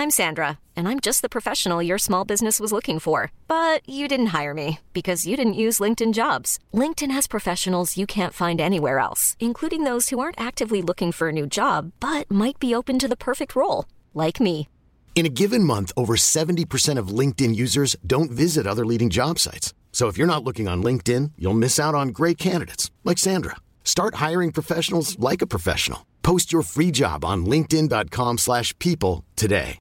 I'm Sandra, and I'm just the professional your small business was looking for. But you didn't hire me because you didn't use LinkedIn Jobs. LinkedIn has professionals you can't find anywhere else, including those who aren't actively looking for a new job, but might be open to the perfect role, like me. In a given month, over 70% of LinkedIn users don't visit other leading job sites. So if you're not looking on LinkedIn, you'll miss out on great candidates like Sandra. Start hiring professionals like a professional. Post your free job on linkedin.com/people today.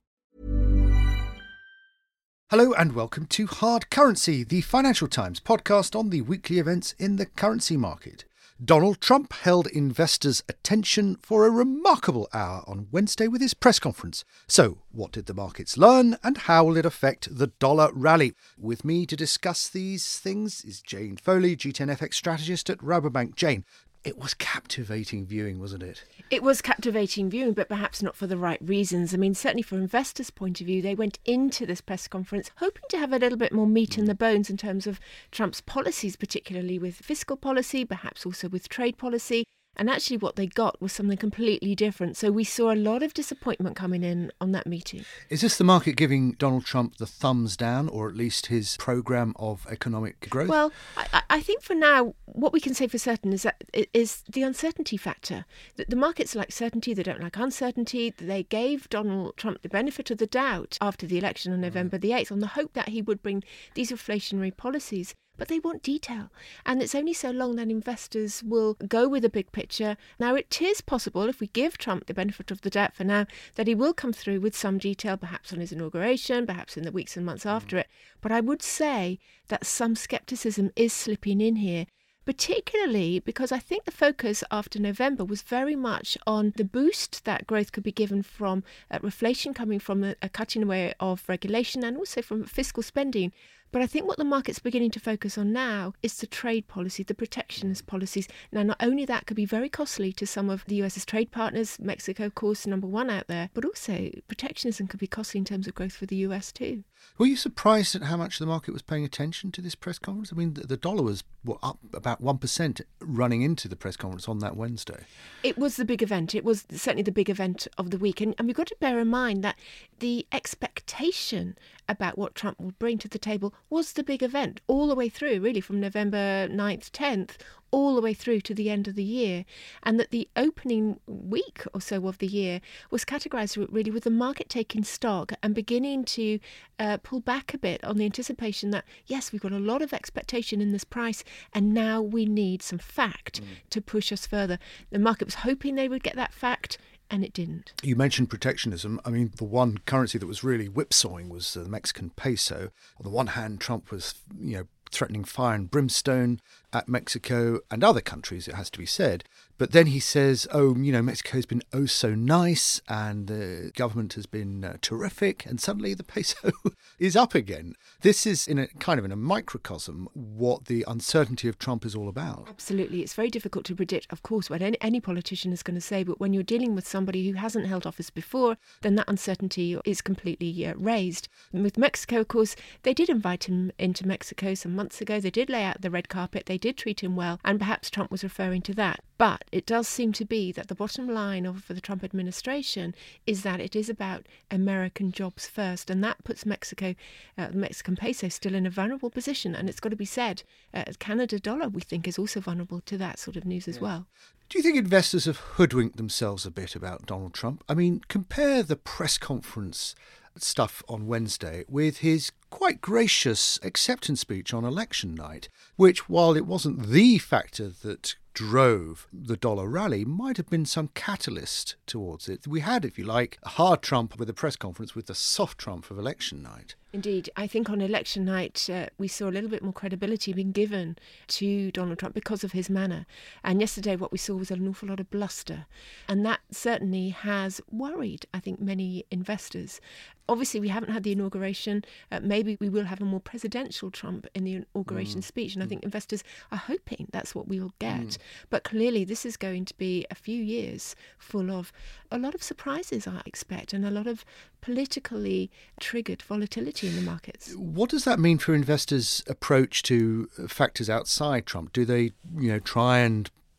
Hello and welcome to Hard Currency, the Financial Times podcast on the weekly events in the currency market. Donald Trump held investors' attention for a remarkable hour on Wednesday with his press conference. So, what did the markets learn and how will it affect the dollar rally? With me to discuss these things is Jane Foley, G10FX strategist at Rabobank. Jane, it was captivating viewing, wasn't it? It was captivating viewing, but perhaps not for the right reasons. I mean, certainly from investors' point of view, they went into this press conference hoping to have a little bit more meat in the bones in terms of Trump's policies, particularly with fiscal policy, perhaps also with trade policy. And actually what they got was something completely different. So we saw a lot of disappointment coming in on that meeting. Is this the market giving Donald Trump the thumbs down, or at least his programme of economic growth? Well, I think for now, what we can say for certain is that it is the uncertainty factor. The markets like certainty, they don't like uncertainty. They gave Donald Trump the benefit of the doubt after the election on November the 8th on the hope that he would bring these inflationary policies. But they want detail. And it's only so long that investors will go with a big picture. Now, it is possible, if we give Trump the benefit of the doubt for now, that he will come through with some detail, perhaps on his inauguration, perhaps in the weeks and months after it. But I would say that some scepticism is slipping in here, particularly because I think the focus after November was very much on the boost that growth could be given from reflation coming from a cutting away of regulation and also from fiscal spending. But I think what the market's beginning to focus on now is the trade policy, the protectionist policies. Now, not only that could be very costly to some of the US's trade partners, Mexico, of course, number one out there, but also protectionism could be costly in terms of growth for the US too. Were you surprised at how much the market was paying attention to this press conference? I mean, the dollar was up about 1% running into the press conference on that Wednesday. It was the big event. It was certainly the big event of the week. And we've got to bear in mind that the expectation about what Trump would bring to the table was the big event all the way through, really, from November 9th, 10th, all the way through to the end of the year. And that the opening week or so of the year was categorised really with the market taking stock and beginning to pull back a bit on the anticipation that, yes, we've got a lot of expectation in this price and now we need some fact to push us further. The market was hoping they would get that fact, and it didn't. You mentioned protectionism. I mean, the one currency that was really whipsawing was the Mexican peso. On the one hand, Trump was, threatening fire and brimstone at Mexico and other countries, it has to be said. But then he says, Mexico's been oh so nice and the government has been terrific, and suddenly the peso is up again. This is in a microcosm what the uncertainty of Trump is all about. Absolutely. It's very difficult to predict, of course, what any politician is going to say, but when you're dealing with somebody who hasn't held office before, then that uncertainty is completely raised. And with Mexico, of course, they did invite him into Mexico some months ago. They did lay out the red carpet. They did treat him well, and perhaps Trump was referring to that. But it does seem to be that the bottom line for the Trump administration is that it is about American jobs first, and that puts Mexico, the Mexican peso, still in a vulnerable position. And it's got to be said, Canada dollar, we think, is also vulnerable to that sort of news as well. Do you think investors have hoodwinked themselves a bit about Donald Trump? I mean, compare the press conference stuff on Wednesday with his quite gracious acceptance speech on election night, which, while it wasn't the factor that drove the dollar rally, might have been some catalyst towards it. We had, if you like, a hard Trump with a press conference with the soft Trump of election night. Indeed. I think on election night, we saw a little bit more credibility being given to Donald Trump because of his manner. And yesterday, what we saw was an awful lot of bluster. And that certainly has worried, I think, many investors. Obviously, we haven't had the inauguration. Maybe we will have a more presidential Trump in the inauguration speech. And I think investors are hoping that's what we will get. But clearly, this is going to be a few years full of a lot of surprises, I expect, and a lot of politically triggered volatility in the markets. What does that mean for investors' approach to factors outside Trump? Do they, try and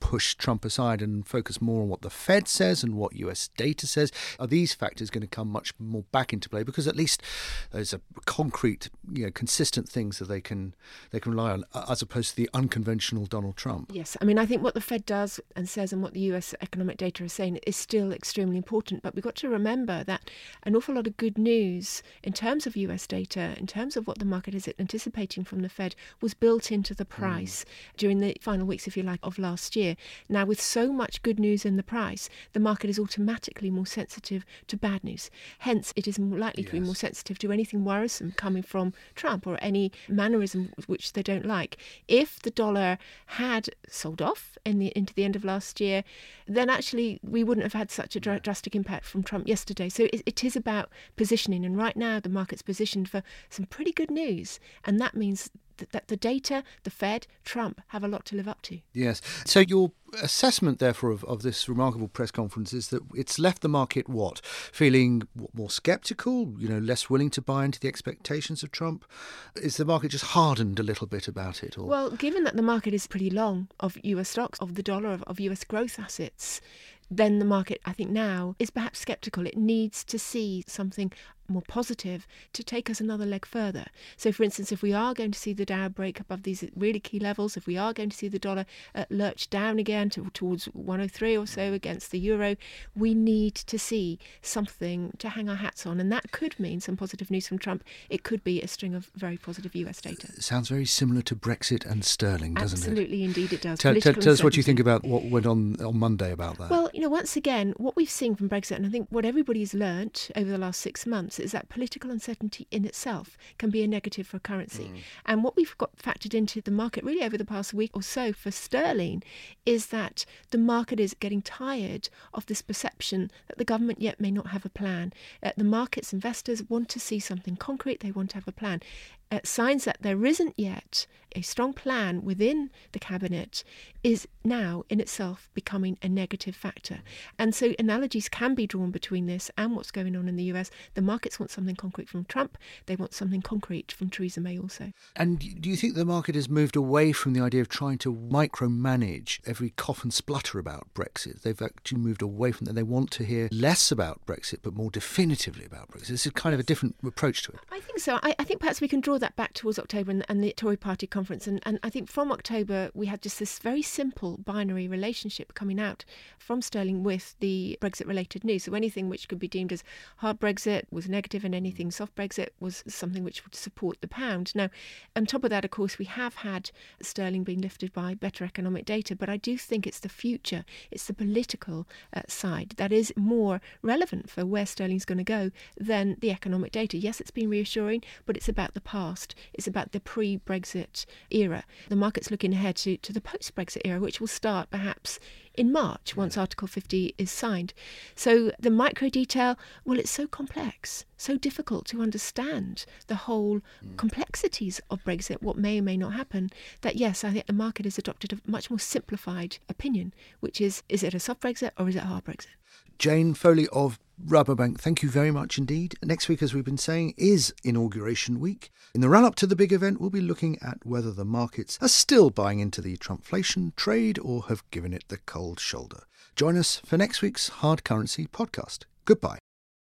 push Trump aside and focus more on what the Fed says and what US data says? Are these factors going to come much more back into play? Because at least there's a concrete, consistent things that they can rely on, as opposed to the unconventional Donald Trump. Yes, I mean, I think what the Fed does and says and what the US economic data is saying is still extremely important. But we've got to remember that an awful lot of good news in terms of US data, in terms of what the market is anticipating from the Fed, was built into the price during the final weeks, if you like, of last year. Now, with so much good news in the price, the market is automatically more sensitive to bad news. Hence, it is more likely to be more sensitive to anything worrisome coming from Trump or any mannerism which they don't like. If the dollar had sold off into the end of last year, then actually we wouldn't have had such a drastic impact from Trump yesterday. So it is about positioning. And right now, the market's positioned for some pretty good news. And that means that the data, the Fed, Trump have a lot to live up to. Yes. So your assessment, therefore, of this remarkable press conference is that it's left the market, feeling more sceptical, less willing to buy into the expectations of Trump? Is the market just hardened a little bit about it? Or? Well, given that the market is pretty long of US stocks, of the dollar, of US growth assets, then the market, I think now, is perhaps sceptical. It needs to see something more positive to take us another leg further. So, for instance, if we are going to see the Dow break above these really key levels, if we are going to see the dollar lurch down again towards 103 or so against the euro, we need to see something to hang our hats on. And that could mean some positive news from Trump. It could be a string of very positive US data. Sounds very similar to Brexit and sterling, doesn't it? Absolutely, indeed it does. Tell us what you think about what went on Monday about that. Well, once again, what we've seen from Brexit, and I think what everybody's learnt over the last 6 months, is that political uncertainty in itself can be a negative for currency. And what we've got factored into the market really over the past week or so for sterling is that the market is getting tired of this perception that the government yet may not have a plan. The market's investors want to see something concrete. They want to have a plan. Signs that there isn't yet a strong plan within the cabinet is now in itself becoming a negative factor. And so analogies can be drawn between this and what's going on in the US. The markets want something concrete from Trump. They want something concrete from Theresa May also. And do you think the market has moved away from the idea of trying to micromanage every cough and splutter about Brexit? They've actually moved away from that. They want to hear less about Brexit, but more definitively about Brexit. This is kind of a different approach to it. I think so. I think perhaps we can draw that back towards October and the Tory party conference. And I think from October, we had just this very simple binary relationship coming out from sterling with the Brexit-related news. So anything which could be deemed as hard Brexit was negative, and anything soft Brexit was something which would support the pound. Now, on top of that, of course, we have had sterling being lifted by better economic data, but I do think it's the future, it's the political side that is more relevant for where sterling's going to go than the economic data. Yes, it's been reassuring, but it's about the past. It's about the pre-Brexit era. The market's looking ahead to the post-Brexit era, which will start perhaps in March once Article 50 is signed. So the micro detail, well, it's so complex, so difficult to understand the whole complexities of Brexit, what may or may not happen, that yes, I think the market has adopted a much more simplified opinion, which is it a soft Brexit or is it a hard Brexit? Jane Foley of Rabobank, thank you very much indeed. Next week, as we've been saying, is Inauguration Week. In the run-up to the big event, we'll be looking at whether the markets are still buying into the Trumpflation trade or have given it the cold shoulder. Join us for next week's Hard Currency podcast. Goodbye.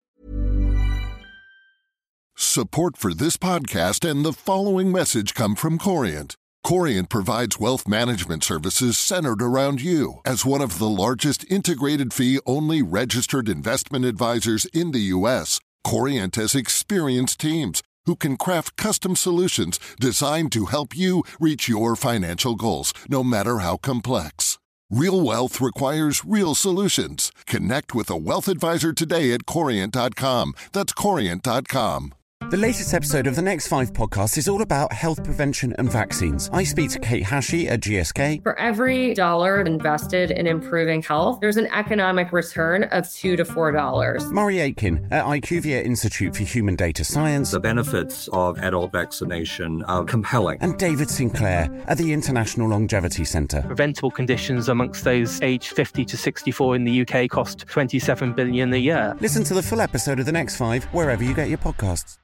Support for this podcast and the following message come from Corient. Corient provides wealth management services centered around you. As one of the largest integrated fee-only registered investment advisors in the U.S., Corient has experienced teams who can craft custom solutions designed to help you reach your financial goals, no matter how complex. Real wealth requires real solutions. Connect with a wealth advisor today at Corient.com. That's Corient.com. The latest episode of the Next 5 podcast is all about health prevention and vaccines. I speak to Kate Hashey at GSK. For every dollar invested in improving health, there's an economic return of $2 to $4. Murray Aitken at IQVIA Institute for Human Data Science. The benefits of adult vaccination are compelling. And David Sinclair at the International Longevity Centre. Preventable conditions amongst those aged 50 to 64 in the UK cost $27 billion a year. Listen to the full episode of the Next 5 wherever you get your podcasts.